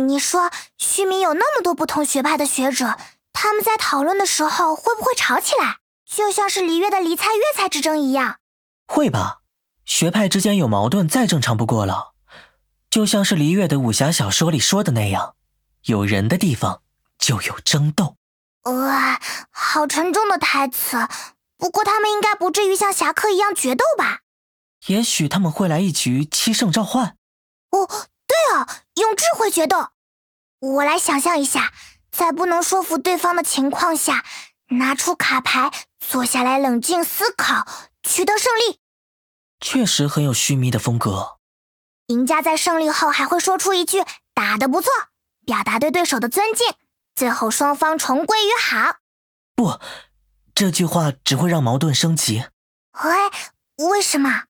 你说须弥有那么多不同学派的学者，他们在讨论的时候会不会吵起来？就像是璃月的梨菜粤菜之争一样。 会吧，学派之间有矛盾再正常不过了。就像是璃月的武侠小说里说的那样，有人的地方就有争斗。 好沉重的台词。不过他们应该不至于像侠客一样决斗吧？ 也许他们会来一局七圣召唤。 对啊，用智慧决斗。我来想象一下，在不能说服对方的情况下，拿出卡牌，坐下来冷静思考，取得胜利。 确实很有须弥的风格。 赢家在胜利后还会说出一句打得不错，表达对对手的尊敬，最后双方重归于好。 不，这句话只会让矛盾升级。 为什么？